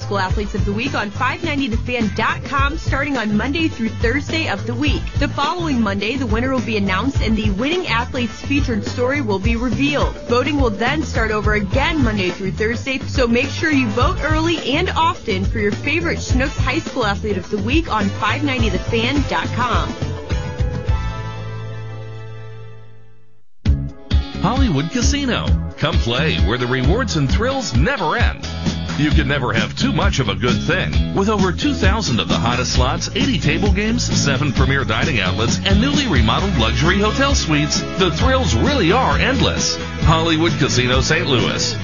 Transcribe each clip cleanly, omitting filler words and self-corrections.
School Athletes of the Week on 590thefan.com starting on Monday through Thursday of the week. The following Monday, the winner will be announced and the winning athlete's featured story will be revealed. Voting will then start over again Monday through Thursday, so make sure you vote early and often for your favorite Chinooks High School Athlete of the Week on 590thefan.com. Hollywood Casino. Come play where the rewards and thrills never end. You can never have too much of a good thing. With over 2,000 of the hottest slots, 80 table games, 7 premier dining outlets, and newly remodeled luxury hotel suites, the thrills really are endless. Hollywood Casino St. Louis.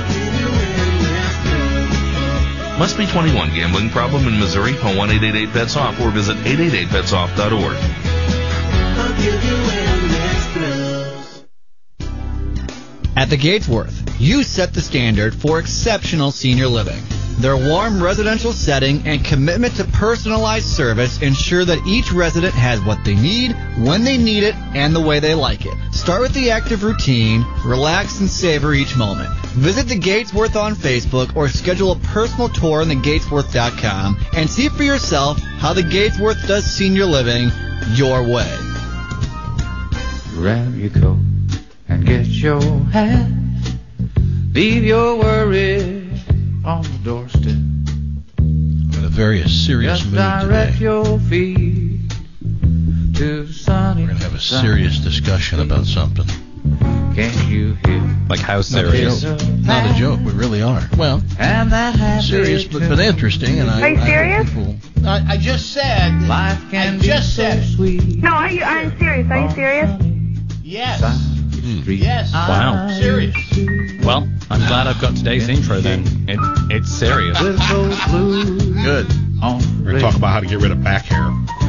Must be 21. Gambling problem in Missouri? Call 1-888-BETS-OFF or visit 888betsoff.org. At the Gatesworth, you set the standard for exceptional senior living. Their warm residential setting and commitment to personalized service ensure that each resident has what they need, when they need it, and the way they like it. Start with the active routine, relax and savor each moment. Visit the Gatesworth on Facebook or schedule a personal tour on thegatesworth.com and see for yourself how the Gatesworth does senior living your way. Grab your coat and get your hat. Leave your worries on the doorstep. I'm in a very serious Just mood direct today. your feet to sunny. We're going to have a serious discussion about something. Can you hear? Like how Not a serious? joke. Not a joke. We really are. Well, And that happy serious but interesting. And Are you serious? I just said. Life can I be just so said it. sweet. No, I'm serious. Are you serious? Yes. Street. Yes. Wow. Serious. Well, I'm glad I've got today's intro then. It's serious. With those blues Good. on We're going to talk about how to get rid of back hair.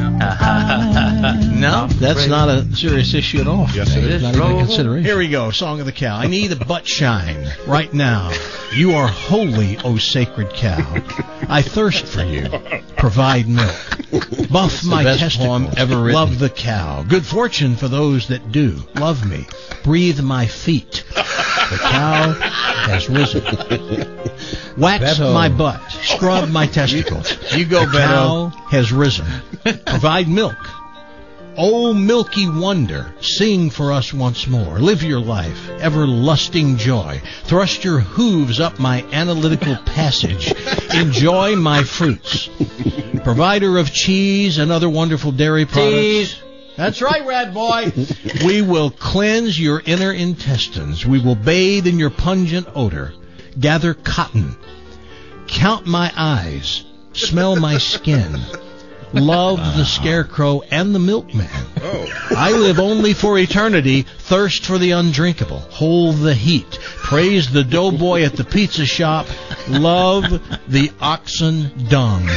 No, that's not a serious issue at all. Yes, it is. Not even a consideration. Here we go. Song of the cow. I need a butt shine right now. You are holy, O sacred cow. I thirst for you. Provide milk. Buff my testicles. Ever written. Love the cow. Good fortune for those that do. Love me. Breathe my feet. The cow has risen. Wax Beto. my butt. Scrub my testicles. You go, the cow has risen. Provide milk. Oh, milky wonder, sing for us once more. Live your life, ever-lusting joy. Thrust your hooves up my analytical passage. Enjoy my fruits. Provider of cheese and other wonderful dairy products. Cheese. That's right, Rad Boy. We will cleanse your inner intestines. We will bathe in your pungent odor. Gather cotton. Count my eyes. Smell my skin. Love the scarecrow and the milkman. I live only for eternity. Thirst for the undrinkable. Hold the heat. Praise the doughboy at the pizza shop. Love the oxen dung.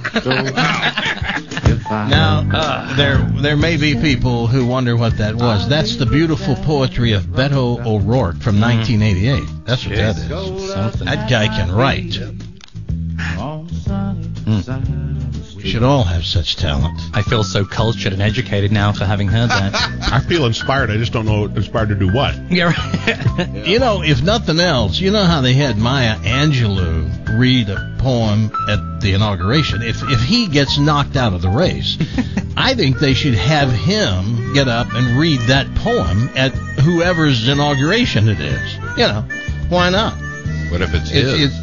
Now, there may be people who wonder what that was. That's the beautiful poetry of Beto O'Rourke from 1988. That's what that is. That guy can write. We should all have such talent. I feel so cultured and educated now for having heard that. I feel inspired. I just don't know inspired to do what. Yeah. You know, if nothing else, you know how they had Maya Angelou read a poem at the inauguration. If he gets knocked out of the race, I think they should have him get up and read that poem at whoever's inauguration it is. You know, why not? What if it's his?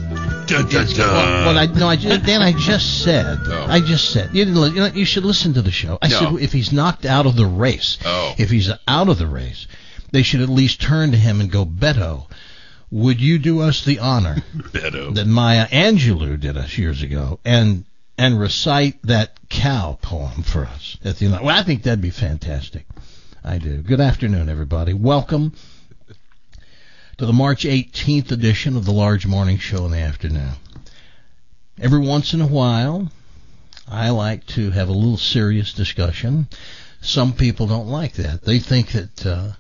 Dan, I just said. No. I just said. You didn't. You should listen to the show. I said if he's knocked out of the race, if he's out of the race, they should at least turn to him and go, Beto, would you do us the honor that Maya Angelou did us years ago and recite that cow poem for us at the Well, I think that'd be fantastic. I do. Good afternoon, everybody. Welcome to the March 18th edition of the Large Morning Show in the afternoon. Every once in a while, I like to have a little serious discussion. Some people don't like that. They think that,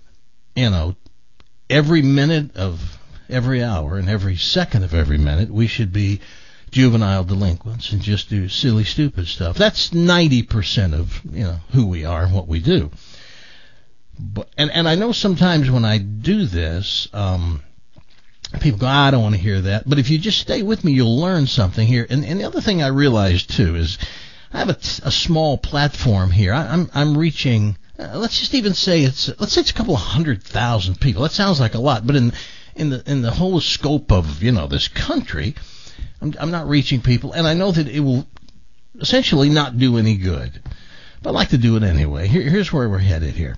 every minute of every hour and every second of every minute, we should be juvenile delinquents and just do silly, stupid stuff. That's 90% of, who we are and what we do. But, and I know sometimes when I do this, People go, I don't want to hear that. But if you just stay with me, you'll learn something here. And the other thing I realized, too, is I have a small platform here. I'm reaching, let's just even say let's say it's a couple of 100,000 people. That sounds like a lot, but in the whole scope of, this country, I'm not reaching people, and I know that it will essentially not do any good. But I'd like to do it anyway. Here's where we're headed here.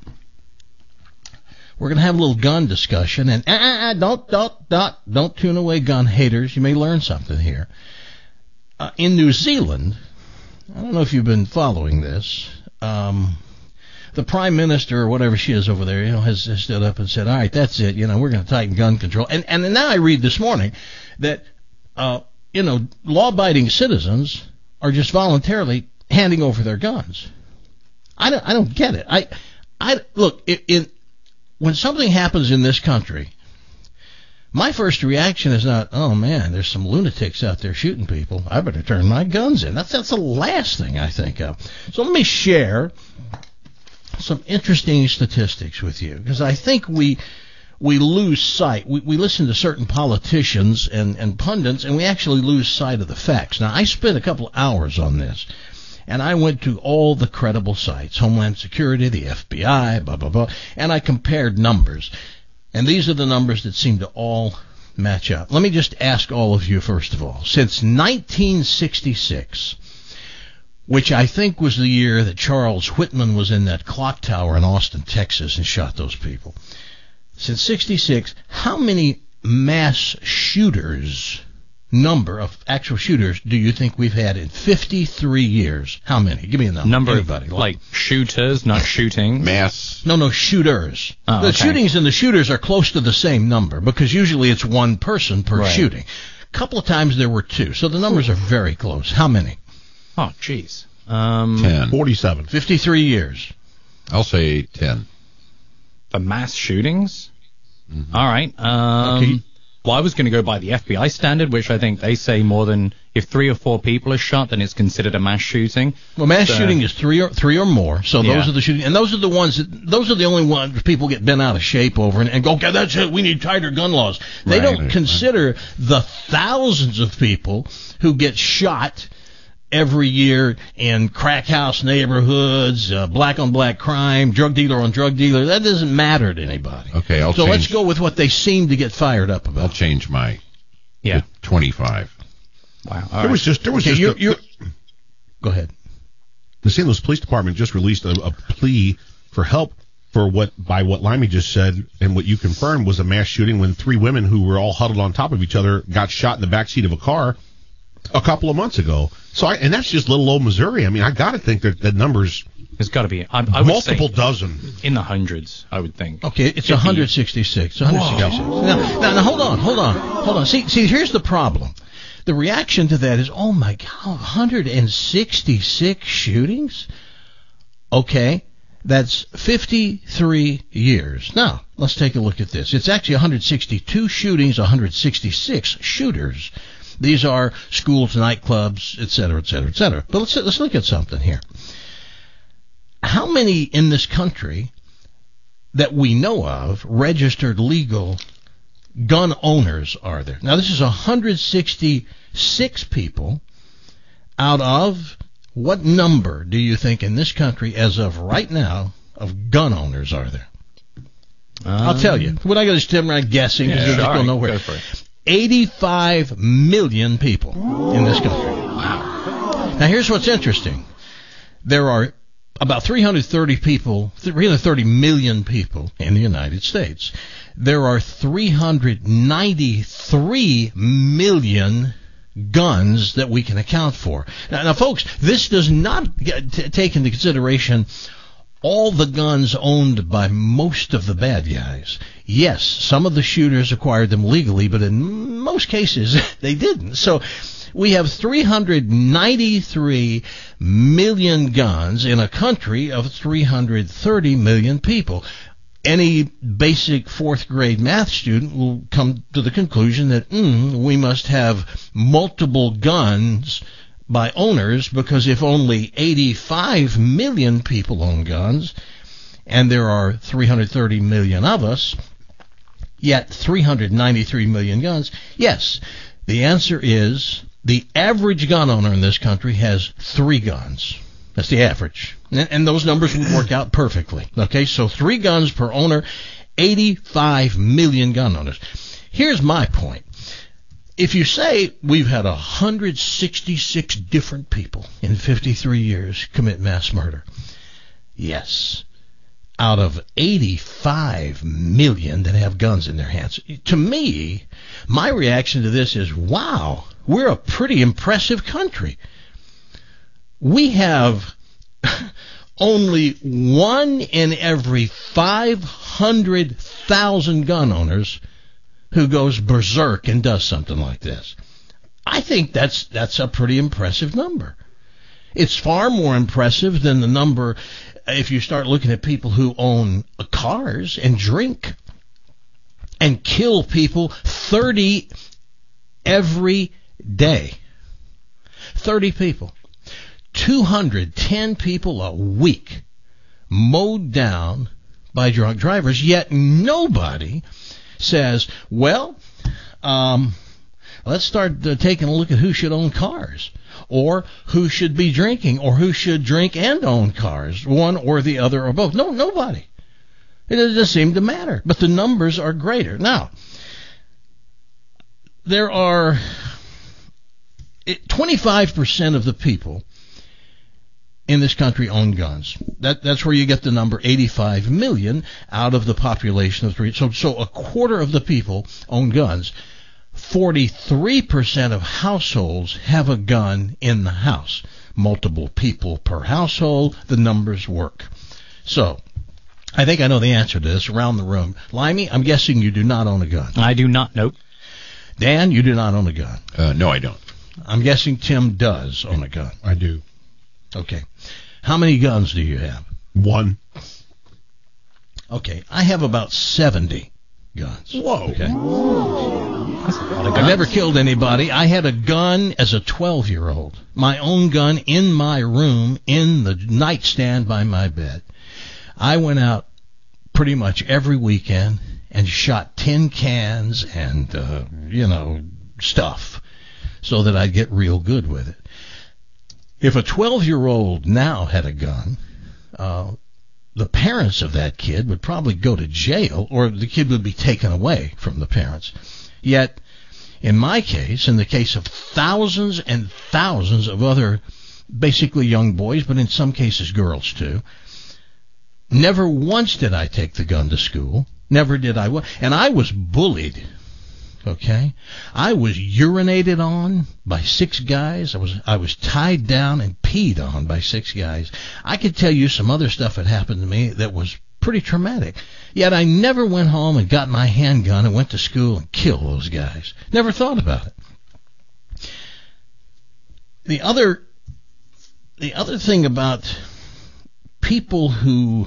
We're going to have a little gun discussion, and don't tune away, gun haters. You may learn something here. In New Zealand, I don't know if you've been following this, the Prime Minister or whatever she is over there, has stood up and said, all right, that's it, we're going to tighten gun control. And now I read this morning that, law-abiding citizens are just voluntarily handing over their guns. I don't get it. Look, when something happens in this country, my first reaction is not, oh man, there's some lunatics out there shooting people, I better turn my guns in. That's the last thing I think of. So let me share some interesting statistics with you, because I think we lose sight. We listen to certain politicians and pundits, and we actually lose sight of the facts. Now, I spent a couple of hours on this, and I went to all the credible sites, Homeland Security, the FBI, blah, blah, blah, and I compared numbers. And these are the numbers that seem to all match up. Let me just ask all of you, first of all, since 1966, which I think was the year that Charles Whitman was in that clock tower in Austin, Texas, and shot those people. Since 66, how many mass shooters, number of actual shooters, do you think we've had in 53 years? How many? Give me a number. Number Anybody, like shooters, not shooting. Mass. No, shooters. Oh, the shootings and the shooters are close to the same number, because usually it's one person per shooting. A couple of times there were two, so the numbers are very close. How many? Oh, jeez. 10. 47. 53 years. I'll say 10. For mass shootings? Mm-hmm. All right. Okay. Well, I was going to go by the FBI standard, which I think they say more than if 3 or 4 people are shot, then it's considered a mass shooting. Well, mass shooting is three or more. So those are the shooting, and those are the only ones people get bent out of shape over and go, okay, that's it. We need tighter gun laws. They don't consider the thousands of people who get shot every year in crack house neighborhoods, black on black crime, drug dealer on drug dealer. That doesn't matter to anybody. Okay, let's go with what they seem to get fired up about. I'll change my 25. Wow. There was just Go ahead. The St. Louis Police Department just released a plea for help for what Limey just said, and what you confirmed was a mass shooting when 3 women who were all huddled on top of each other got shot in the backseat of a car a couple of months ago. And that's just little old Missouri. I mean, I got to think that the numbers. There's got to be I would multiple say dozen. In the hundreds, I would think. Okay, it's 166. 166. Now, hold on. See, here's the problem. The reaction to that is, oh my God, 166 shootings? Okay, that's 53 years. Now, let's take a look at this. It's actually 162 shootings, 166 shooters. These are schools, nightclubs, et cetera, et cetera, et cetera. But let's look at something here. How many in this country that we know of registered legal gun owners are there? Now, this is 166 people out of what number do you think in this country, as of right now, of gun owners are there? I'll tell you. We're not going to stand around guessing because we're just going nowhere. Go for it. 85 million people in this country. Wow. Now, here's what's interesting. There are about 330 million people in the United States. There are 393 million guns that we can account for. Now, folks, this does not take into consideration all the guns owned by most of the bad guys. Yes, some of the shooters acquired them legally, but in most cases, they didn't. So we have 393 million guns in a country of 330 million people. Any basic 4th grade math student will come to the conclusion that we must have multiple guns by owners, because if only 85 million people own guns, and there are 330 million of us, yet 393 million guns? Yes. The answer is the average gun owner in this country has 3 guns. That's the average. And those numbers would work out perfectly. Okay, so 3 guns per owner, 85 million gun owners. Here's my point. If you say we've had 166 different people in 53 years commit mass murder, yes, out of 85 million that have guns in their hands. To me, my reaction to this is, wow, we're a pretty impressive country. We have only 1 in every 500,000 gun owners who goes berserk and does something like this. I think that's a pretty impressive number. It's far more impressive than the number if you start looking at people who own cars and drink and kill people 30 every day. 30 people. 210 people a week mowed down by drunk drivers, yet nobody says, well, let's start taking a look at who should own cars, or who should be drinking, or who should drink and own cars, one or the other or both. No, nobody. It doesn't seem to matter, but the numbers are greater. Now, there are 25% of the people in this country own guns. That's where you get the number 85 million out of the population of 3. So a quarter of the people own guns. 43% of households have a gun in the house. Multiple people per household, the numbers work. So, I think I know the answer to this around the room. Limey, I'm guessing you do not own a gun. I do not, nope. Dan, you do not own a gun. No, I don't. I'm guessing Tim does own a gun. I do. Okay. How many guns do you have? 1. Okay. I have about 70 guns. Whoa. Okay. I've never killed anybody. I had a gun as a 12-year-old. My own gun in my room, in the nightstand by my bed. I went out pretty much every weekend and shot tin cans and, stuff so that I'd get real good with it. If a 12-year-old now had a gun, the parents of that kid would probably go to jail, or the kid would be taken away from the parents. Yet, in my case, in the case of thousands and thousands of other basically young boys, but in some cases girls too, never once did I take the gun to school. Never did I. And I was bullied. Okay, I was urinated on by 6 guys. I was tied down and peed on by 6 guys. I could tell you some other stuff that happened to me that was pretty traumatic. Yet I never went home and got my handgun and went to school and killed those guys. Never thought about it. The other thing about people who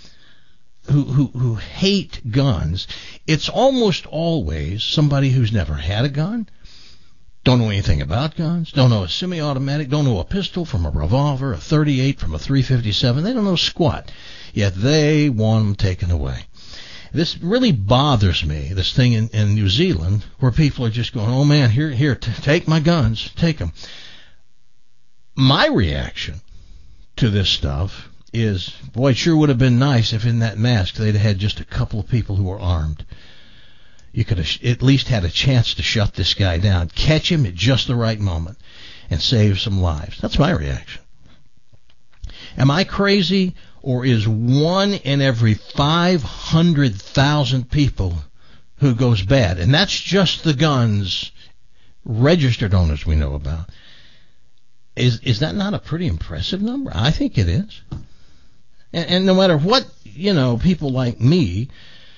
hate guns, it's almost always somebody who's never had a gun, don't know anything about guns, don't know a semi-automatic, don't know a pistol from a revolver, a .38 from a .357. They don't know squat, yet they want them taken away. This really bothers me, this thing in New Zealand, where people are just going, oh man, here, take my guns, take them. My reaction to this stuff is, boy, it sure would have been nice if in that mask they'd have had just a couple of people who were armed. You could have at least had a chance to shut this guy down, catch him at just the right moment, and save some lives. That's my reaction. Am I crazy, or is 1 in every 500,000 people who goes bad, and that's just the guns, registered owners we know about, is that not a pretty impressive number? I think it is. And no matter what, people like me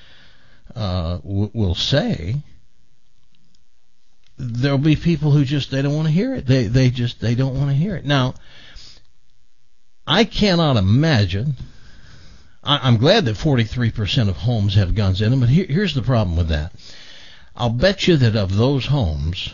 will say, there'll be people who they don't want to hear it. They don't want to hear it. Now, I cannot imagine. I'm glad that 43% of homes have guns in them, but here's the problem with that. I'll bet you that of those homes,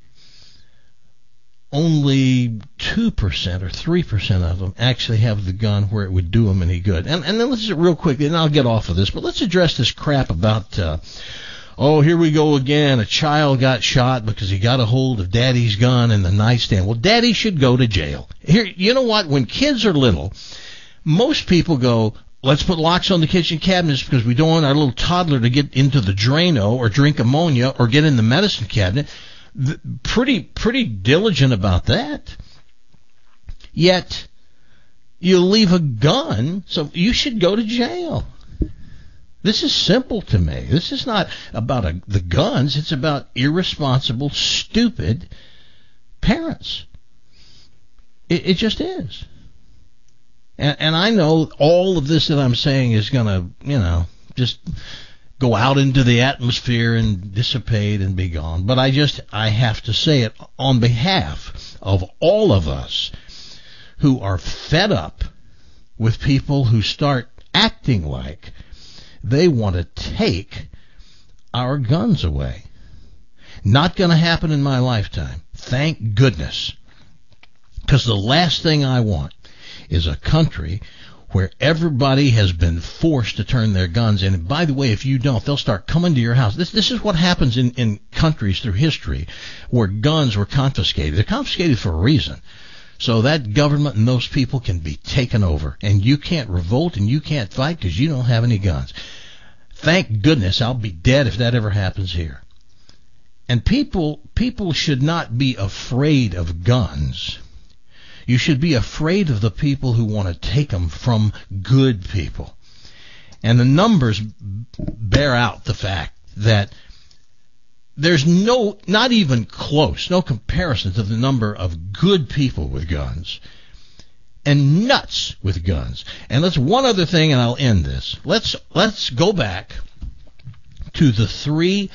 only 2% or 3% of them actually have the gun where it would do them any good. And then let's real quick, and I'll get off of this, but let's address this crap about oh, here we go again. A child got shot because he got a hold of daddy's gun in the nightstand. Well, daddy should go to jail. Here, you know what? When kids are little, most people go, let's put locks on the kitchen cabinets because we don't want our little toddler to get into the Drano or drink ammonia or get in the medicine cabinet. Pretty diligent about that. Yet you leave a gun, so you should go to jail. This is simple to me. This is not about the guns. It's about irresponsible, stupid parents. It just is. And I know all of this that I'm saying is going to, just go out into the atmosphere and dissipate and be gone. But I have to say it on behalf of all of us who are fed up with people who start acting like they want to take our guns away. Not going to happen in my lifetime. Thank goodness. Because the last thing I want is a country where everybody has been forced to turn their guns in. And by the way, if you don't, they'll start coming to your house. This is what happens in countries through history where guns were confiscated. They're confiscated for a reason. So that government and those people can be taken over. And you can't revolt and you can't fight because you don't have any guns. Thank goodness I'll be dead if that ever happens here. And people should not be afraid of guns. You should be afraid of the people who want to take them from good people. And the numbers bear out the fact that there's not even close, no comparison to the number of good people with guns and nuts with guns. And let's one other thing, and I'll end this. Let's go back to the 3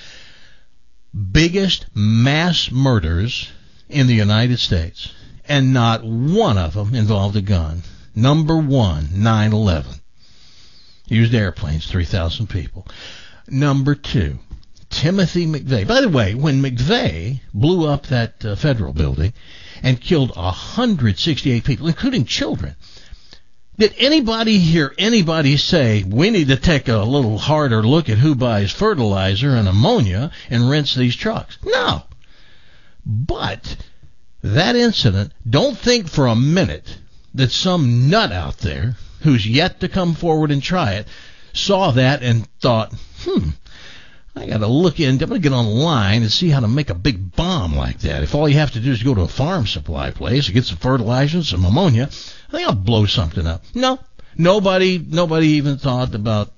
biggest mass murders in the United States, and not one of them involved a gun. Number 1, 9/11. Used airplanes, 3,000 people. Number 2, Timothy McVeigh. By the way, when McVeigh blew up that federal building and killed 168 people, including children, did anybody hear anybody say, we need to take a little harder look at who buys fertilizer and ammonia and rents these trucks? No. But that incident, don't think for a minute that some nut out there who's yet to come forward and try it saw that and thought, I got to look in, I'm going to get online and see how to make a big bomb like that. If all you have to do is go to a farm supply place and get some fertilizer and some ammonia, I think I'll blow something up. No, nobody even thought about,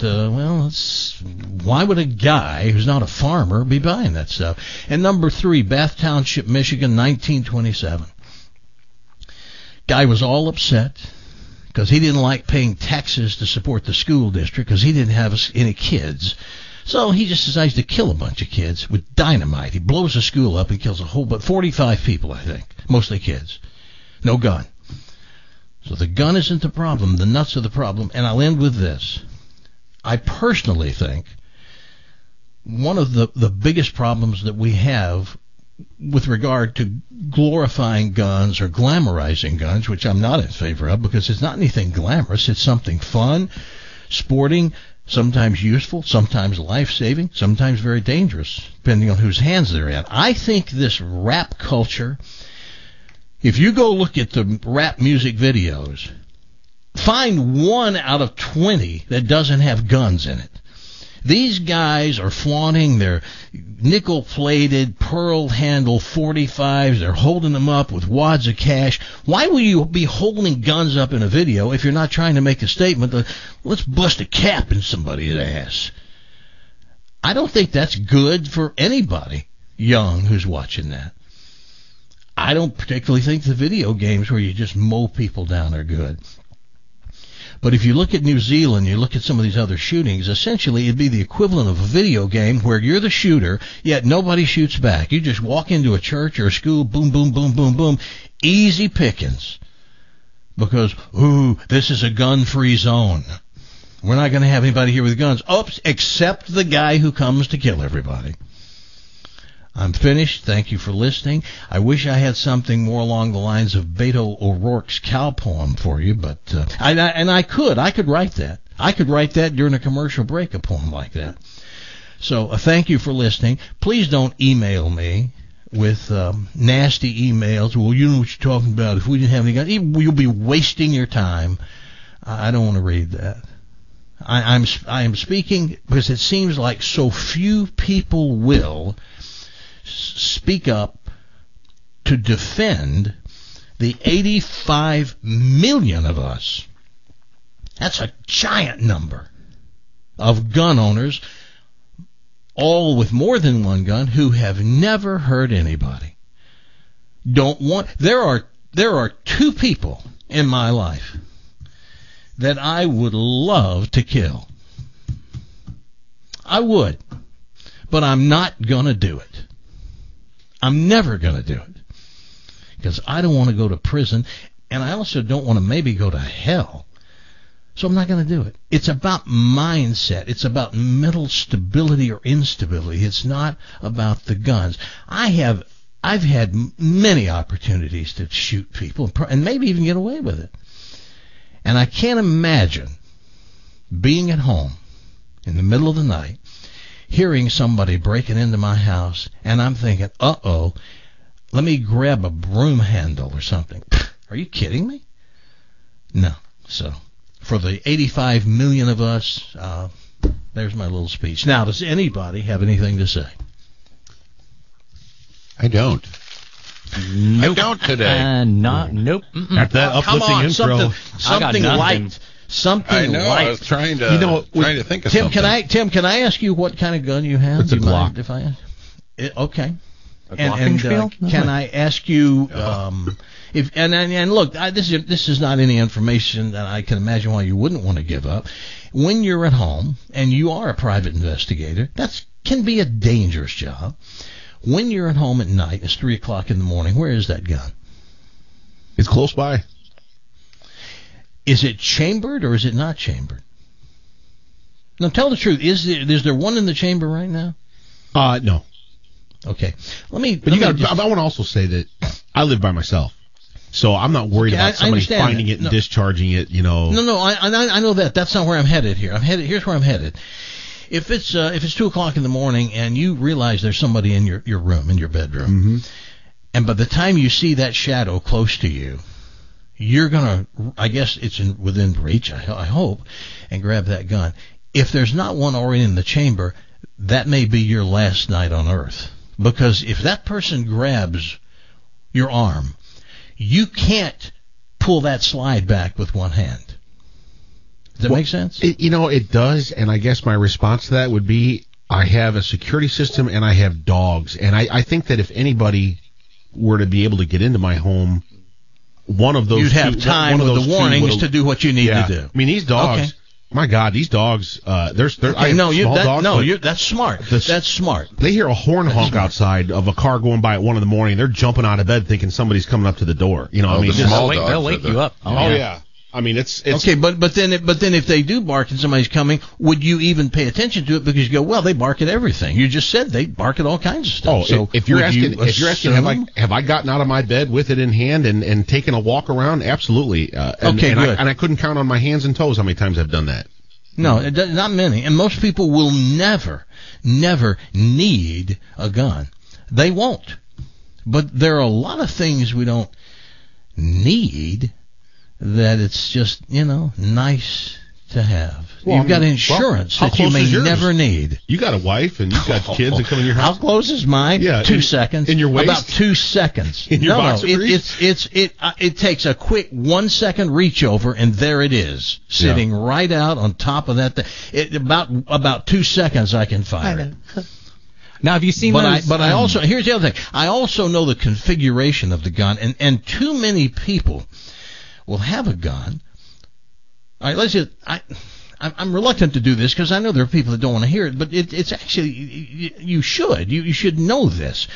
why would a guy who's not a farmer be buying that stuff? And number 3, Bath Township, Michigan, 1927. Guy was all upset because he didn't like paying taxes to support the school district because he didn't have any kids. So he just decides to kill a bunch of kids with dynamite. He blows the school up and kills 45 people, I think, mostly kids. No gun. So the gun isn't the problem. The nuts are the problem. And I'll end with this. I personally think one of the biggest problems that we have with regard to glorifying guns or glamorizing guns, which I'm not in favor of because it's not anything glamorous. It's something fun, sporting, sometimes useful, sometimes life-saving, sometimes very dangerous, depending on whose hands they're in. I think this rap culture, if you go look at the rap music videos, find 1 out of 20 that doesn't have guns in it. These guys are flaunting their nickel-plated, pearl-handle 45s. They're holding them up with wads of cash. Why will you be holding guns up in a video if you're not trying to make a statement that, let's bust a cap in somebody's ass? I don't think that's good for anybody young who's watching that. I don't particularly think the video games where you just mow people down are good. But if you look at New Zealand, you look at some of these other shootings, essentially it'd be the equivalent of a video game where you're the shooter, yet nobody shoots back. You just walk into a church or a school, boom, boom, boom, boom, boom, easy pickings. Because, this is a gun-free zone. We're not going to have anybody here with guns. Oops, except the guy who comes to kill everybody. I'm finished. Thank you for listening. I wish I had something more along the lines of Beto O'Rourke's cow poem for you, but I could write that. I could write that during a commercial break, a poem like that. So thank you for listening. Please don't email me with nasty emails. Well, you know what you're talking about. If we didn't have any guns, you'll be wasting your time. I don't want to read that. I am speaking because it seems like so few people will speak up to defend the 85 million of us. That's a giant number of gun owners, all with more than one gun, who have never hurt anybody. There are two people in my life that I would love to kill. I would, but I'm not going to do it. I'm never going to do it because I don't want to go to prison, and I also don't want to maybe go to hell. So I'm not going to do it. It's about mindset. It's about mental stability or instability. It's not about the guns. I've had many opportunities to shoot people and maybe even get away with it. And I can't imagine being at home in the middle of the night, hearing somebody breaking into my house, and I'm thinking, uh-oh, let me grab a broom handle or something. Are you kidding me? No. So for the 85 million of us, there's my little speech. Now, does anybody have anything to say? I don't. Nope. I don't today. Nope. After that uplifting intro, something light. Something I know. light. I was trying to think of Tim, something. Tim, can I ask you what kind of gun you have? It's a Glock. If I ask? Okay. Glockenspiel? Can I ask you look, this is not any information that I can imagine why you wouldn't want to give up. When you're at home and you are a private investigator, that can be a dangerous job. When you're at home at night, it's 3 o'clock in the morning, where is that gun? it's close by. Is it chambered or is it not chambered? Now, tell the truth. Is there one in the chamber right now? No. Okay. I want to also say that I live by myself, so I'm not worried about somebody finding it and discharging it. You know. No. I know that. That's not where I'm headed here. Here's where I'm headed. If it's 2 o'clock in the morning and you realize there's somebody in your room, in your bedroom, mm-hmm. and by the time you see that shadow close to you, you're gonna, I guess it's within reach, I hope, and grab that gun. If there's not one already in the chamber, that may be your last night on Earth. Because if that person grabs your arm, you can't pull that slide back with one hand. Does that make sense? It does, and I guess my response to that would be I have a security system and I have dogs, and I think that if anybody were to be able to get into my home, one of those you'd have time with the warnings to do what you need to do. I mean, these dogs... Okay. My God, these dogs! That's smart. That's smart. They hear a horn honk outside of a car going by at 1 a.m. They're jumping out of bed thinking somebody's coming up to the door. They'll wake you up. Oh yeah. I mean, it's okay, but then if they do bark and somebody's coming, would you even pay attention to it? Because you go, well, they bark at everything. You just said they bark at all kinds of stuff. Oh, so if you're asking, have I gotten out of my bed with it in hand and taken a walk around? Absolutely. Good. I couldn't count on my hands and toes how many times I've done that. No, not many. And most people will never need a gun. They won't. But there are a lot of things we don't need that it's just, nice to have. Well, you've got insurance that you may never need. You got a wife and you've got kids that come in your house. How close is mine? Yeah, 2 seconds. In your waist? About 2 seconds. In your boxer briefs? It takes a quick 1 second reach over and there it is, sitting right out on top of that. About 2 seconds I can fire it. Now, have you seen those? But I also, here's the other thing. I also know the configuration of the gun, and too many people will have a gun. All right, I'm reluctant to do this because I know there are people that don't want to hear it, but it's actually, you should know this.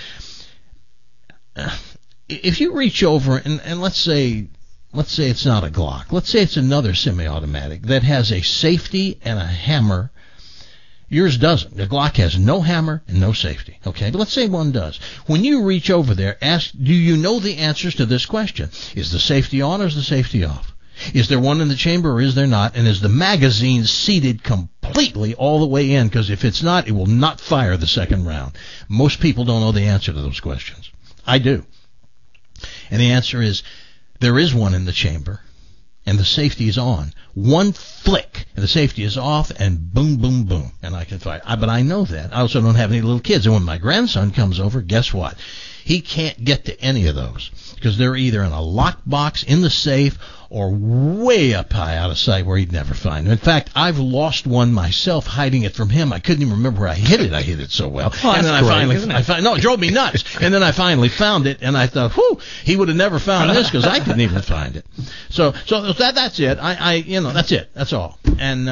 If you reach over and let's say it's not a Glock, let's say it's another semi-automatic that has a safety and a hammer. Yours doesn't. The Glock has no hammer and no safety. Okay, but let's say one does. When you reach over there, ask, do you know the answers to this question? Is the safety on or is the safety off? Is there one in the chamber or is there not? And is the magazine seated completely completely all the way in, because if it's not, it will not fire the second round. Most people don't know the answer to those questions. I do. And the answer is, there is one in the chamber, and the safety is on. One flick, and the safety is off, and boom, boom, boom, and I can fire. But I know that. I also don't have any little kids, and when my grandson comes over, guess what? He can't get to any of those, because they're either in a locked box in the safe or way up high out of sight where he'd never find them. In fact, I've lost one myself hiding it from him. I couldn't even remember where I hid it. I hid it so well. Oh, and then it drove me nuts. And then I finally found it, and I thought, whew, he would have never found this because I couldn't even find it. So that's it. That's it. That's all. And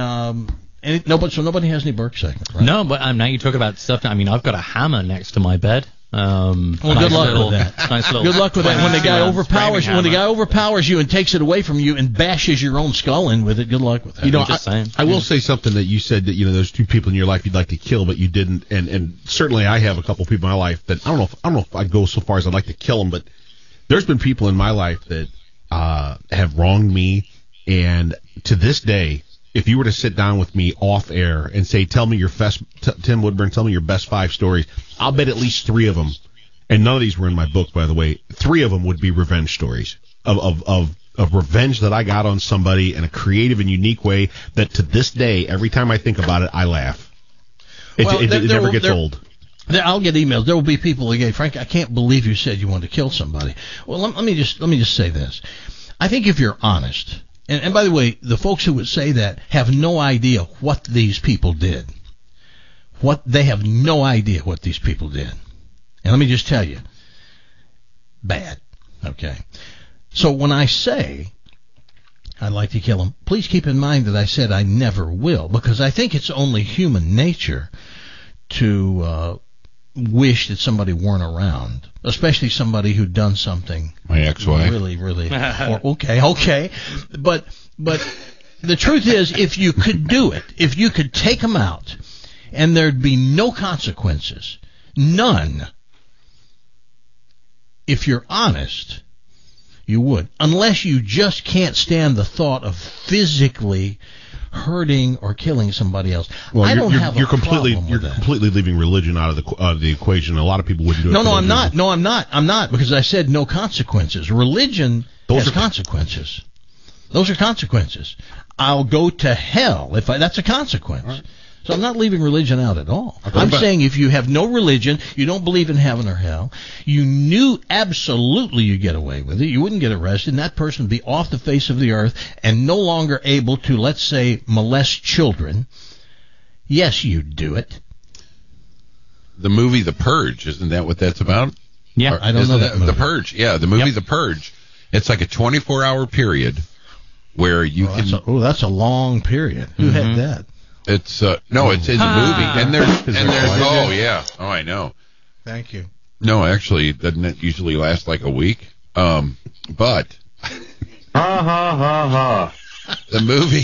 nobody has any Burke segment, right? No, but now you talk about stuff. I mean, I've got a hammer next to my bed. Well, good luck with that. Nice little good luck with that. When the guy overpowers you and takes it away from you and bashes your own skull in with it, good luck with that. I will say something that you said that there's two people in your life you'd like to kill, but you didn't, and certainly I have a couple people in my life that I don't know if I'd go so far as I'd like to kill them, but there's been people in my life that have wronged me, and to this day, if you were to sit down with me off air and say, Tim Woodburn, tell me your best 5 stories, I'll bet at least 3 of them, and none of these were in my book, by the way, 3 of them would be revenge stories of revenge that I got on somebody in a creative and unique way that to this day, every time I think about it, I laugh. It never gets old. I'll get emails. There will be people who say, Frank, I can't believe you said you wanted to kill somebody. Well, let me just say this. I think if you're honest, and by the way, the folks who would say that have no idea what these people did. They have no idea what these people did. And let me just tell you, bad. Okay. So when I say I'd like to kill them, please keep in mind that I said I never will, because I think it's only human nature to wish that somebody weren't around, especially somebody who'd done something. My ex-wife. Really, okay. But the truth is, if you could do it, if you could take them out, and there'd be no consequences, none. If you're honest, you would, unless you just can't stand the thought of physically hurting or killing somebody else. Well, I don't have a completely problem with that. Completely leaving religion out of the equation. A lot of people wouldn't do it. No, I'm not, because I said no consequences. Religion has consequences. Those are consequences. I'll go to hell if that's a consequence. Right. So I'm not leaving religion out at all. Okay, I'm saying if you have no religion, you don't believe in heaven or hell, you knew absolutely you'd get away with it, you wouldn't get arrested, and that person would be off the face of the earth and no longer able to, let's say, molest children, yes, you'd do it. The movie The Purge, isn't that what that's about? Yeah, or, I don't know that movie. The Purge, yeah, the movie The Purge. It's like a 24-hour period where you can... That's a long period. Who had that? It's it's in the movie, and there's I know. Thank you. No, actually, doesn't it usually last like a week? But the movie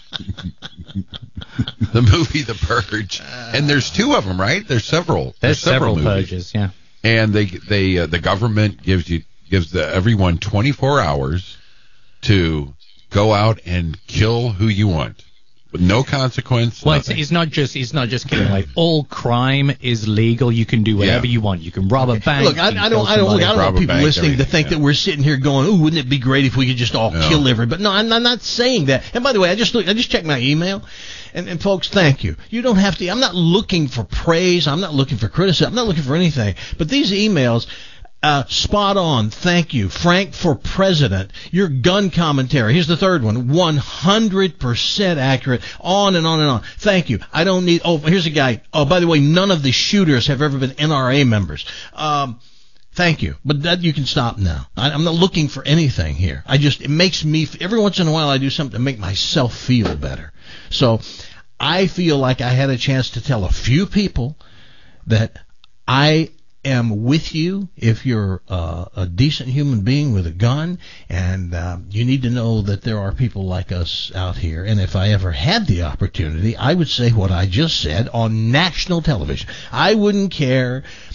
The Purge, and there's 2 of them, right? There's several. There's several purges, yeah. And the government gives everyone 24 hours to go out and kill who you want. With no consequence. Well, it's not just killing. Like, all crime is legal. You can do whatever you want. You can rob a bank. Look, I don't want people listening to think that we're sitting here going, "Ooh, wouldn't it be great if we could just all kill everybody?" But no, I'm not saying that. And by the way, I just checked my email, and folks, thank you. You don't have to. I'm not looking for praise. I'm not looking for criticism. I'm not looking for anything. But these emails. Spot on. Thank you. Frank for President. Your gun commentary. Here's the third one. 100% accurate. On and on and on. Thank you. I don't need... Oh, here's a guy. Oh, by the way, none of the shooters have ever been NRA members. Thank you. But that you can stop now. I'm not looking for anything here. It makes me... Every once in a while I do something to make myself feel better. So I feel like I had a chance to tell a few people that I am with you if you're a decent human being with a gun, and you need to know that there are people like us out here. And if I ever had the opportunity, I would say what I just said on national television. I wouldn't care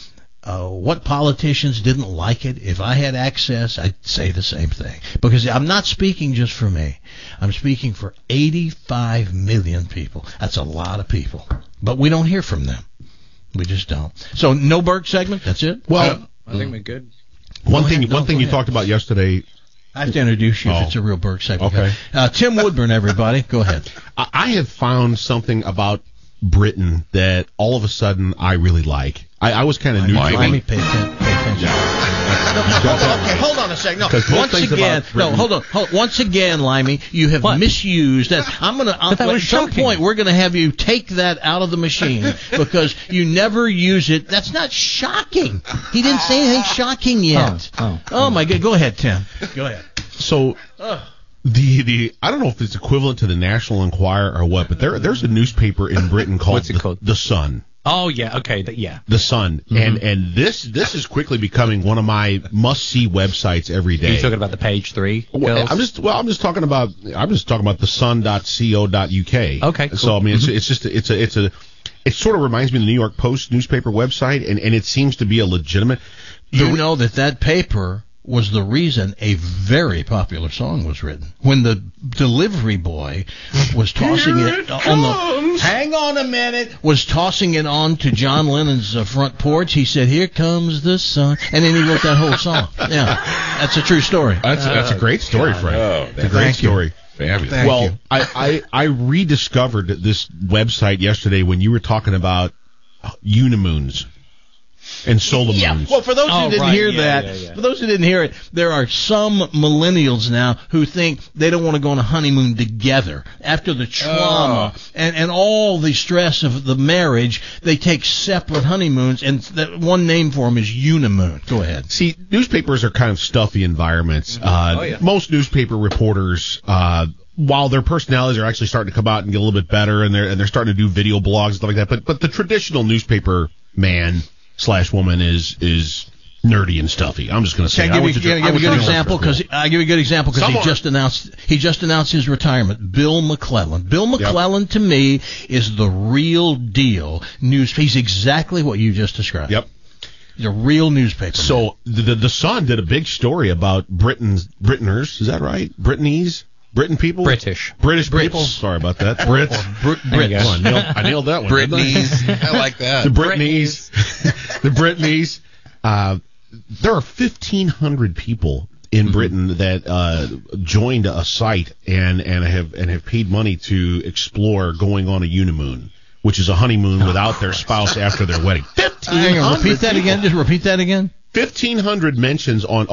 what politicians didn't like it. If I had access, I'd say the same thing. Because I'm not speaking just for me. I'm speaking for 85 million people. That's a lot of people. But we don't hear from them. We just don't. So no Burke segment? That's it? Well, I think we're good. One thing you talked about yesterday. I have to introduce you if it's a real Burke segment. Okay. Tim Woodburn, everybody. Go ahead. I have found something about Britain that all of a sudden I really like. I was kind of new to it. Let me pay attention. Hold on a second. No, hold on. Once again, Limey, you have misused that. At some point, we're going to have you take that out of the machine because you never use it. That's not shocking. He didn't say anything shocking yet. Oh my God. Go ahead, Tim. Go ahead. So. The I don't know if it's equivalent to the National Enquirer or what, but there's a newspaper in Britain called The Sun. Oh yeah, okay, The Sun, and this is quickly becoming one of my must-see websites every day. Are you talking about the page 3? I'm just talking about thesun.co.uk. Okay, cool. So I mean, it sort of reminds me of the New York Post newspaper website, and it seems to be a legitimate. You know that paper was the reason a very popular song was written. When the delivery boy was tossing it was tossing it on to John Lennon's front porch, he said, "Here comes the sun," and then he wrote that whole song. Yeah, that's a true story. That's a great story, Frank. It's a great story. Fabulous. I rediscovered this website yesterday when you were talking about unimoons. And solar moons. Yeah. Well, for those who didn't hear that, for those who didn't hear it, there are some millennials now who think they don't want to go on a honeymoon together. After the trauma and all the stress of the marriage, they take separate honeymoons, and one name for them is unimoon. Go ahead. See, newspapers are kind of stuffy environments. Most newspaper reporters, while their personalities are actually starting to come out and get a little bit better, and they're starting to do video blogs and stuff like that, but the traditional newspaper man / woman is nerdy and stuffy. I'm just going to say. I'll give you a good example because he just announced his retirement. Bill McClellan. Bill McClellan to me is the real deal news. He's exactly what you just described. Yep. He's a real newspaper. So the Sun did a big story about Brittoners. Is that right? Britain people? British people. Sorry about that. Brits. I nailed that one. Britneys. I like that. The Britneys. The Britneys. There are 1,500 people in Britain that joined a site and have paid money to explore going on a unimoon, which is a honeymoon without their spouse after their wedding. 1,500. Repeat that again. Just repeat that again. 1,500 mentions on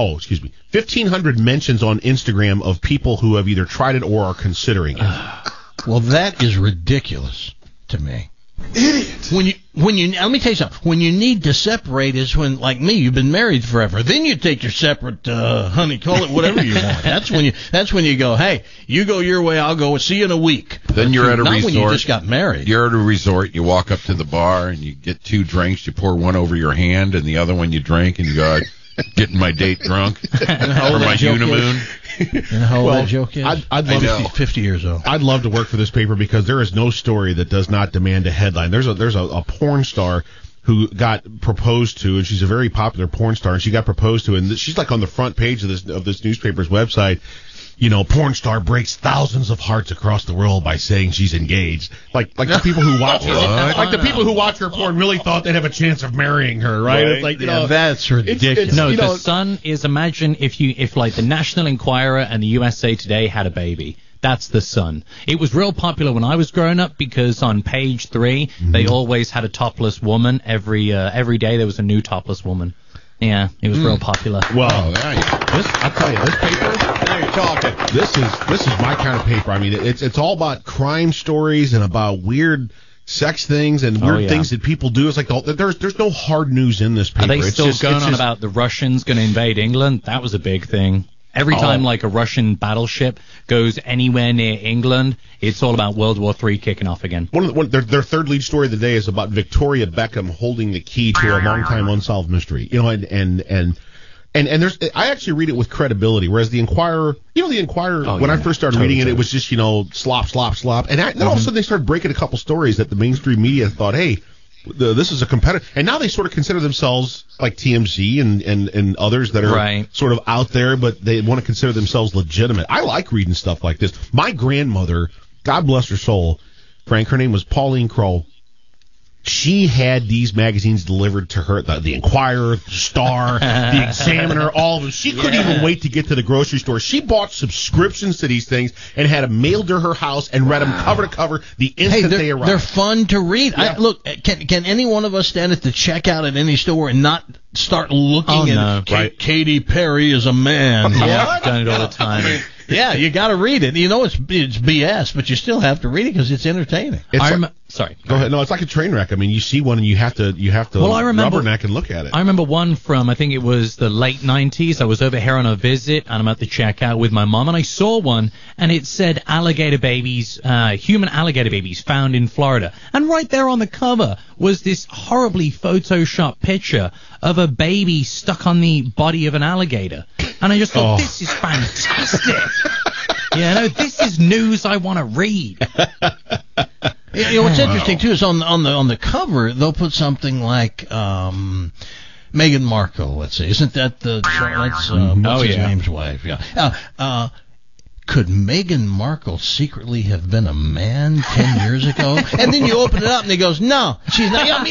1,500 mentions on Instagram of people who have either tried it or are considering it. Well, that is ridiculous to me. Idiot. When you let me tell you something. When you need to separate is when, like me, you've been married forever. Then you take your separate honey, call it whatever you want. That's when you go, hey, you go your way, I'll go. See you in a week. Then you're at a resort. Not when you just got married. You're at a resort. You walk up to the bar and you get 2 drinks. You pour one over your hand and the other one you drink, and you go, getting my date drunk for my unimoon. You know how old that joke is? I'd love to 50 years old. I'd love to work for this paper because there is no story that does not demand a headline. There's a porn star who got proposed to, and she's a very popular porn star, and she got proposed to, and she's like on the front page of this newspaper's website. You know, porn star breaks thousands of hearts across the world by saying she's engaged. Like the people who watch her, the people who watch her porn really thought they'd have a chance of marrying her, right? It's like, that's ridiculous. The Sun is, imagine if like the National Enquirer and the USA Today had a baby. That's the Sun. It was real popular when I was growing up because on page 3 they always had a topless woman. Every day there was a new topless woman. Yeah, it was real popular. Well, I'll tell you, this paper. Now you're talking. This is my kind of paper. I mean, it's all about crime stories and about weird sex things and weird things that people do. It's like there's no hard news in this paper. Are they still going on about the Russians going to invade England? That was a big thing. Every time like a Russian battleship goes anywhere near England, it's all about World War III kicking off again. Their third lead story of the day is about Victoria Beckham holding the key to a long-time unsolved mystery. You know, and there's, I actually read it with credibility, whereas the Enquirer, when I first started reading it, it was just, slop, and then all of a sudden they started breaking a couple stories that the mainstream media thought, hey, This is a competitor, and now they sort of consider themselves like TMZ and others that are sort of out there, but they want to consider themselves legitimate. I like reading stuff like this. My grandmother, God bless her soul, Frank, her name was Pauline Kroll. She had these magazines delivered to her, the Inquirer, the Star, the Examiner, all of them. She couldn't even wait to get to the grocery store. She bought subscriptions to these things and had them mailed to her house and read them cover to cover the instant they arrived. They're fun to read. Yeah. Look, can any one of us stand at the checkout at any store and not start looking at Katy Perry is a man? Yeah, I've done it all the time. Yeah, you got to read it. You know it's BS, but you still have to read it because it's entertaining. Sorry. Go ahead. No, it's like a train wreck. I mean, you see one and you have to rubberneck and look at it. I remember one from, I think it was the late 90s. I was over here on a visit, and I'm at the checkout with my mom, and I saw one, and it said alligator babies, human alligator babies found in Florida. And right there on the cover was this horribly photoshopped picture of a baby stuck on the body of an alligator. And I just thought, this is fantastic. This is news I want to read. What's interesting too is on the cover they'll put something like Meghan Markle. Let's say, isn't that what's his name's wife? Yeah. Could Meghan Markle secretly have been a man 10 years ago? And then you open it up and he goes, no, she's not. I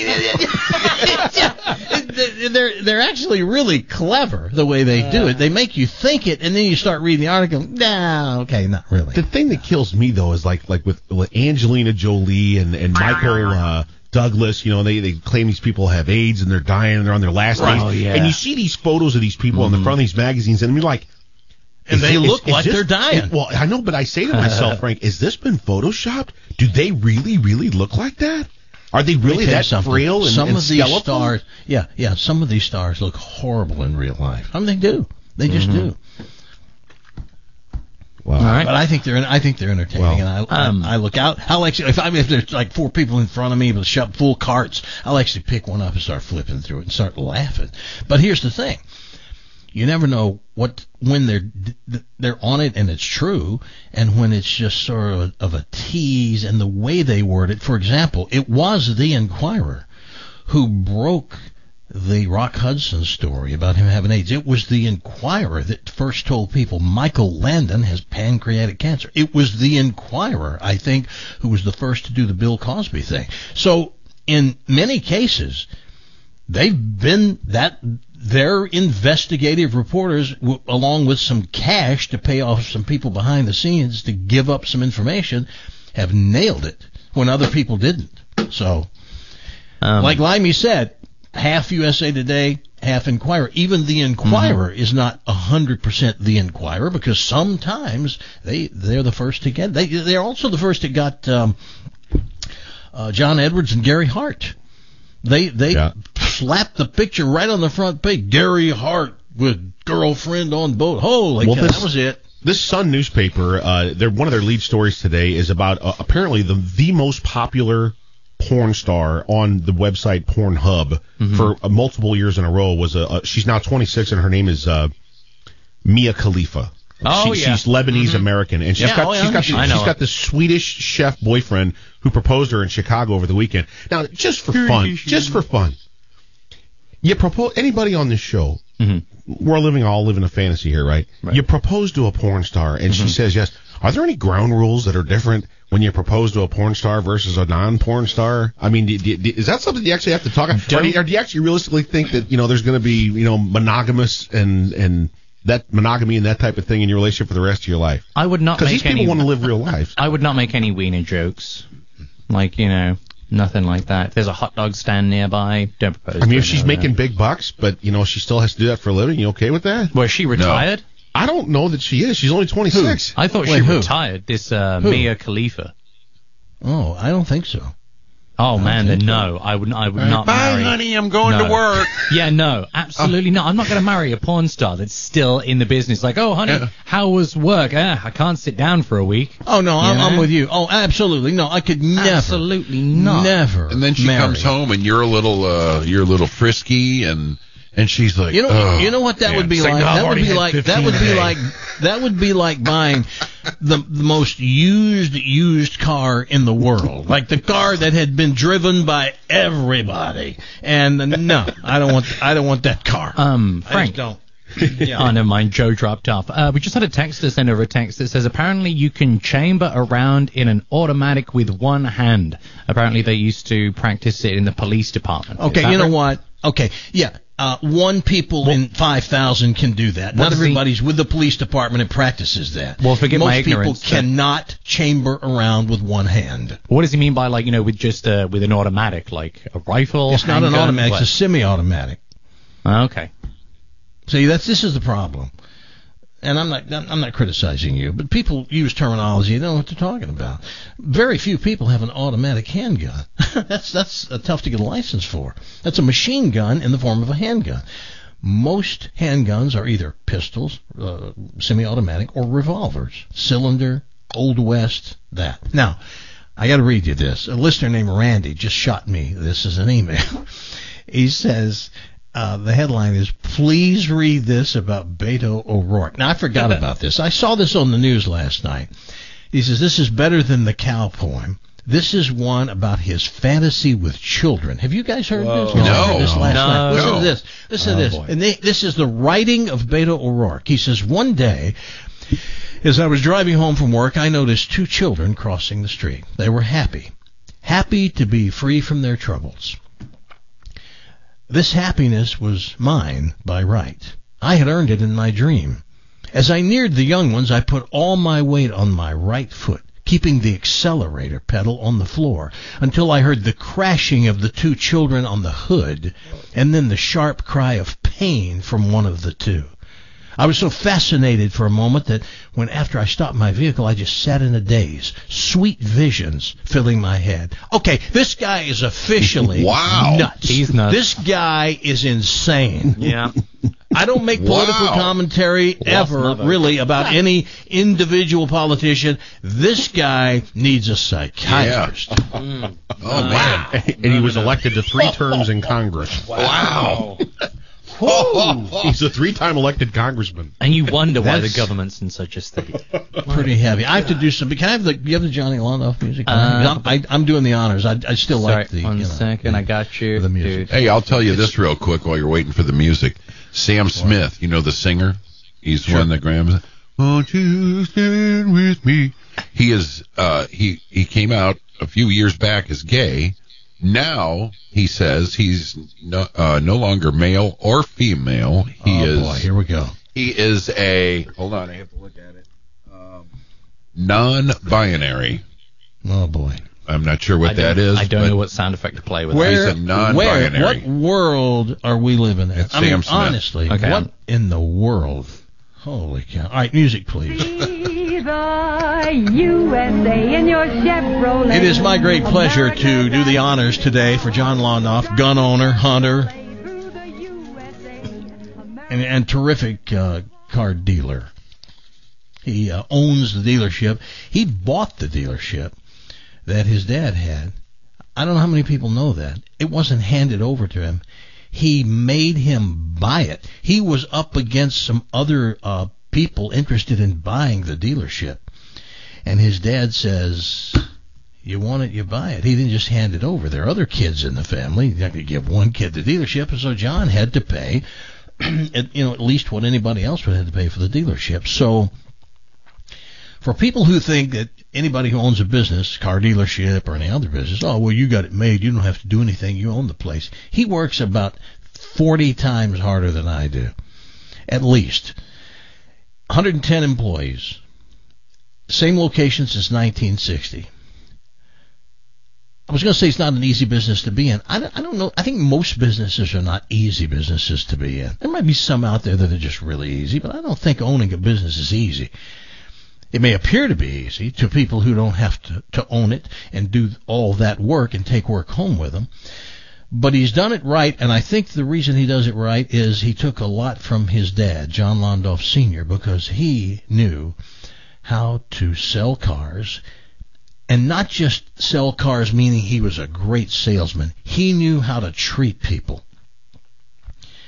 mean, they're actually really clever the way they do it. They make you think it, and then you start reading the article. Nah, okay, not really. The thing that kills me though is like with Angelina Jolie and Michael Douglas, they claim these people have AIDS and they're dying and they're on their last days. Oh, yeah. And you see these photos of these people on the front of these magazines, and you're like, and they look like they're dying. Well, I know, but I say to myself, Frank, is this been photoshopped? Do they really, really look like that? Are they really that frail and some of skeletal? These stars, yeah, some of these stars look horrible in real life. I mean, they do. They just do. Well, all right. But I think they're entertaining, and I look out. I'll actually, if there's like 4 people in front of me with full carts, I'll actually pick one up and start flipping through it and start laughing. But here's the thing. You never know when they're on it and it's true, and when it's just sort of a tease, and the way they word it. For example, it was the Inquirer who broke the Rock Hudson story about him having AIDS. It was the Inquirer that first told people Michael Landon has pancreatic cancer. It was the Inquirer, I think, who was the first to do the Bill Cosby thing. So in many cases, they've been their investigative reporters, along with some cash to pay off some people behind the scenes to give up some information, have nailed it when other people didn't. So, like Limey said, half USA Today, half Inquirer. Even the Inquirer is not 100% the Inquirer, because sometimes they're the first to get. They're also the first that got John Edwards and Gary Hart. They slapped the picture right on the front page. Gary Hart with girlfriend on boat. Holy cow, that was it. This Sun newspaper, one of their lead stories today is about apparently the most popular porn star on the website Pornhub for multiple years in a row was she's now 26 and her name is Mia Khalifa. She's Lebanese American, and she's got this Swedish chef boyfriend who proposed her in Chicago over the weekend. Now, just for fun, you propose anybody on this show. We're all living a fantasy here, right? You propose to a porn star, and she says yes. Are there any ground rules that are different when you propose to a porn star versus a non-porn star? I mean, is that something you actually have to talk about? Or do you actually realistically think that there's going to be monogamous and that monogamy and that type of thing in your relationship for the rest of your life? I would not, because these people want to live real life. I would not make any wiener jokes, nothing like that. If there's a hot dog stand nearby, don't propose. I mean, if she's making big bucks, but she still has to do that for a living, you okay with that? Was she retired? No. I don't know that she is. She's only 26. I thought she retired. This Mia Khalifa. Oh, I don't think so. Oh man, then no, I would not marry. Bye, honey, I'm going to work. Yeah, no, absolutely not. I'm not going to marry a porn star that's still in the business. Like, oh, honey, how was work? I can't sit down for a week. Oh no, I'm with you. Oh, absolutely no, I could never, absolutely not, never. And then she comes home and you're a little frisky and she's like, you know what that would be like? That would be like buying the most used car in the world, like the car that had been driven by everybody. And no, I don't want that car. Frank, I just don't. Yeah. Oh, never mind. Joe dropped off. We just had a texter send over a text that says apparently you can chamber around in an automatic with one hand. Apparently they used to practice it in the police department. Okay, you know what? Okay, yeah. One people in 5,000 can do that. Not everybody's with the police department and practices that. Well, forget my ignorance. Most people cannot chamber around with one hand. What does he mean by, like, with just with an automatic, like a rifle? It's not an automatic. It's a semi-automatic. Okay. See, this is the problem. And I'm not criticizing you, but people use terminology, they don't know what they're talking about. Very few people have an automatic handgun. That's tough to get a license for. That's a machine gun in the form of a handgun. Most handguns are either pistols, semi-automatic, or revolvers. Cylinder, Old West, that. Now, I got to read you this. A listener named Randy just shot me this as an email. He says... the headline is, please read this about Beto O'Rourke. Now, I forgot about this. I saw this on the news last night. He says, this is better than the cow poem. This is one about his fantasy with children. Have you guys heard this? No. I heard this last night. Listen to this. Listen to this. Boy. And this is the writing of Beto O'Rourke. He says, one day, as I was driving home from work, I noticed two children crossing the street. They were happy to be free from their troubles. This happiness was mine by right. I had earned it in my dream. As I neared the young ones, I put all my weight on my right foot, keeping the accelerator pedal on the floor, until I heard the crashing of the two children on the hood, and then the sharp cry of pain from one of the two. I was so fascinated for a moment that when after I stopped my vehicle, I just sat in a daze, sweet visions filling my head. Okay, this guy is officially nuts. He's nuts. This guy is insane. Yeah. I don't make political commentary ever, really, about any individual politician. This guy needs a psychiatrist. Yeah. Oh, man. And he was elected to 3 terms in Congress. Wow. He's a 3-time elected congressman. And you wonder why the government's in such a state. Pretty heavy. I have to do some. Can I have you have the Johnny Londoff music? I'm doing the honors. I still like the. One second, I got you. The music. Dude. Hey, I'll tell you this real quick while you're waiting for the music. Sam Smith, the singer? He's won the Grammys. Won't you stand with me? He is. He came out a few years back as gay. Now he says he's no longer male or female. He is. Boy, here we go. He is a. Hold on, I have to look at it. Non-binary. Oh boy. I'm not sure what that is. I don't know what sound effect to play with. He's a non-binary. What world are we living in? Sam Smith. Honestly, what in the world? Holy cow! All right, music, please. USA in your Chevrolet. It is my great pleasure to do the honors today for John Londoff, gun owner, hunter, and terrific car dealer. He owns the dealership. He bought the dealership that his dad had. I don't know how many people know that. It wasn't handed over to him. He made him buy it. He was up against some other people interested in buying the dealership. And his dad says, you want it, you buy it. He didn't just hand it over. There are other kids in the family. You have to give one kid the dealership. And so John had to pay, at least what anybody else would have to pay for the dealership. So for people who think that anybody who owns a business, car dealership or any other business, you got it made, you don't have to do anything, you own the place. He works about 40 times harder than I do, at least. 110 employees, same location since 1960. I was going to say it's not an easy business to be in. I don't know. I think most businesses are not easy businesses to be in. There might be some out there that are just really easy, but I don't think owning a business is easy. It may appear to be easy to people who don't have to own it and do all that work and take work home with them. But he's done it right, and I think the reason he does it right is he took a lot from his dad, John Londoff Sr., because he knew how to sell cars, and not just sell cars meaning he was a great salesman. He knew how to treat people.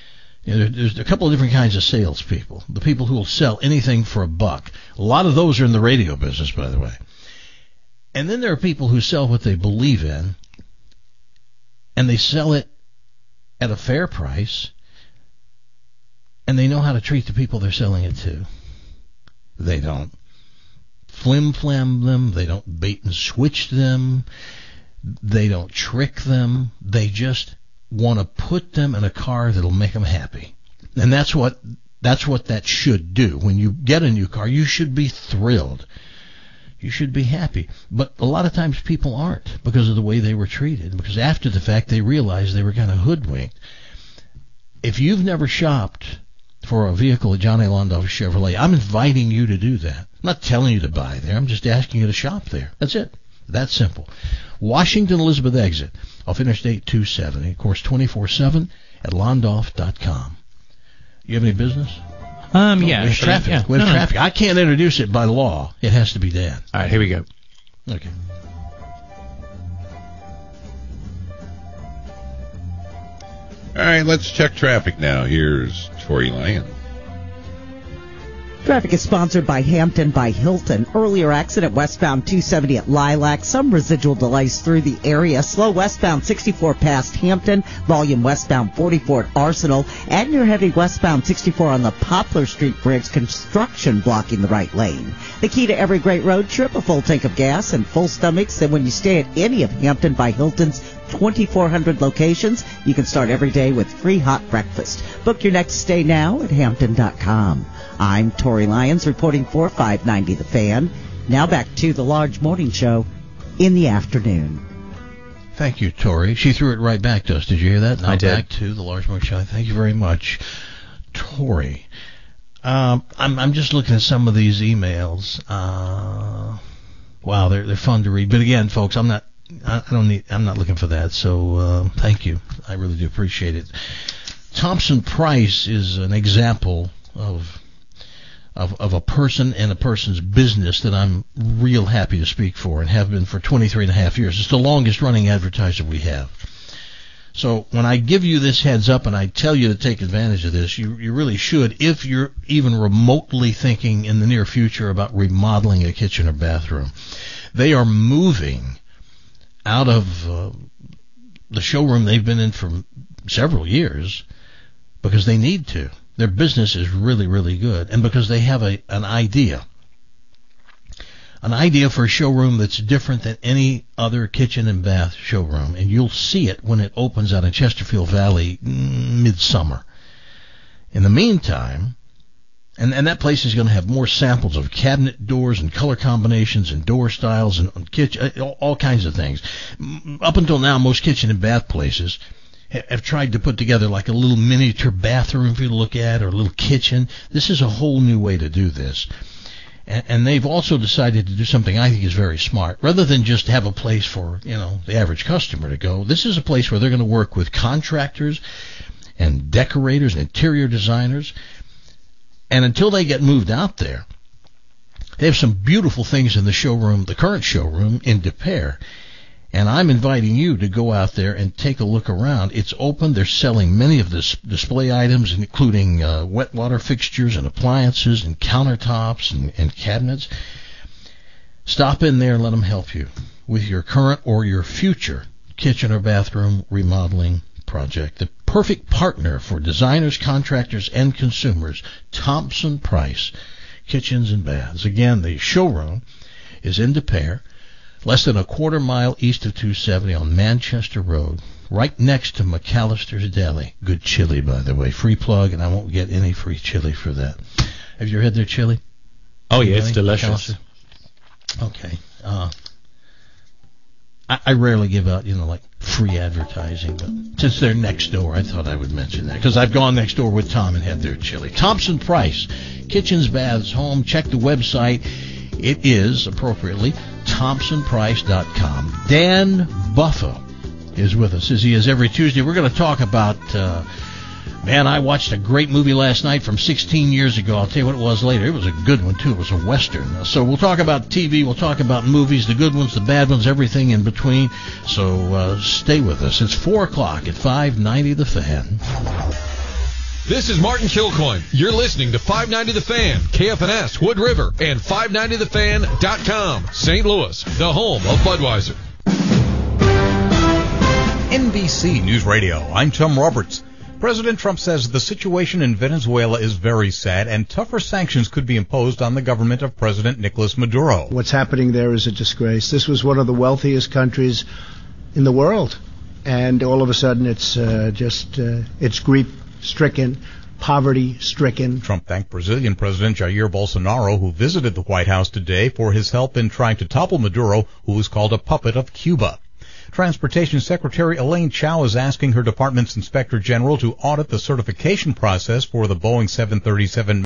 There's a couple of different kinds of salespeople. The people who will sell anything for $1. A lot of those are in the radio business, by the way. And then there are people who sell what they believe in, and they sell it at a fair price, and they know how to treat the people they're selling it to. They don't flim-flam them. They don't bait and switch them. They don't trick them. They just want to put them in a car that'll make them happy. And that's what that should do. When you get a new car, you should be thrilled. You should be happy. But a lot of times people aren't because of the way they were treated. Because after the fact, they realized they were kind of hoodwinked. If you've never shopped for a vehicle at Johnny Londoff Chevrolet, I'm inviting you to do that. I'm not telling you to buy there. I'm just asking you to shop there. That's it. That's simple. Washington Elizabeth exit off Interstate 270. Of course, 24/7 at Londoff.com. You have any business? Yeah. There's traffic. Yeah. We have traffic. I can't introduce it by law. It has to be Dan. All right, here we go. Okay. All right, let's check traffic now. Here's Tori Lyon. Traffic is sponsored by Hampton by Hilton. Earlier accident westbound 270 at Lilac. Some residual delays through the area. Slow westbound 64 past Hampton. Volume westbound 44 at Arsenal. And you're heavy westbound 64 on the Poplar Street Bridge. Construction blocking the right lane. The key to every great road trip, a full tank of gas and full stomachs. And when you stay at any of Hampton by Hilton's 2,400 locations, you can start every day with free hot breakfast. Book your next stay now at Hampton.com. I'm Tori Lyons reporting for 590 The Fan. Now back to the Large Morning Show in the afternoon. Thank you, Tori. She threw it right back to us. Did you hear that? Now I did. Back to the Large Morning Show. Thank you very much, Tori. I'm just looking at some of these emails. Wow, they're fun to read. But again, folks, I'm not looking for that. So thank you. I really do appreciate it. Thompson Price is an example of a person and a person's business that I'm real happy to speak for and have been for 23 and a half years. It's the longest running advertiser we have. So when I give you this heads up and I tell you to take advantage of this, you really should, if you're even remotely thinking in the near future about remodeling a kitchen or bathroom. They are moving out of the showroom they've been in for several years because they need to. Their business is really, really good. And because they have an idea for a showroom that's different than any other kitchen and bath showroom. And you'll see it when it opens out in Chesterfield Valley midsummer. In the meantime, and that place is going to have more samples of cabinet doors and color combinations and door styles and kitchen, all kinds of things. Up until now, most kitchen and bath places have tried to put together like a little miniature bathroom for you to look at or a little kitchen. This is a whole new way to do this. And they've also decided to do something I think is very smart. Rather than just have a place for, the average customer to go, this is a place where they're going to work with contractors and decorators and interior designers. And until they get moved out there, they have some beautiful things in the showroom, the current showroom in De Pere. And I'm inviting you to go out there and take a look around. It's open. They're selling many of the display items, including wet water fixtures and appliances and countertops and cabinets. Stop in there and let them help you with your current or your future kitchen or bathroom remodeling project. The perfect partner for designers, contractors, and consumers. Thompson Price Kitchens and Baths. Again, the showroom is in De Pere, less than a quarter mile east of 270 on Manchester Road, right next to McAllister's Deli. Good chili, by the way. Free plug, and I won't get any free chili for that. Have you ever had their chili? Oh, yeah, it's delicious. Okay. I rarely give out, free advertising, but since they're next door, I thought I would mention that, because I've gone next door with Tom and had their chili. Thompson Price, Kitchens, Baths, Home. Check the website. It is, appropriately, ThompsonPrice.com. Dan Buffa is with us, as he is every Tuesday. We're going to talk about, I watched a great movie last night from 16 years ago. I'll tell you what it was later. It was a good one, too. It was a Western. So we'll talk about TV. We'll talk about movies, the good ones, the bad ones, everything in between. So stay with us. It's 4 o'clock at 590 The Fan. This is Martin Kilcoyne. You're listening to 590 The Fan, KFNS, Wood River, and 590thefan.com. St. Louis, the home of Budweiser. NBC News Radio, I'm Tom Roberts. President Trump says the situation in Venezuela is very sad and tougher sanctions could be imposed on the government of President Nicolas Maduro. What's happening there is a disgrace. This was one of the wealthiest countries in the world, and all of a sudden it's grief-stricken, poverty-stricken. Trump thanked Brazilian President Jair Bolsonaro, who visited the White House today, for his help in trying to topple Maduro, who is called a puppet of Cuba. Transportation Secretary Elaine Chao is asking her department's Inspector General to audit the certification process for the Boeing 737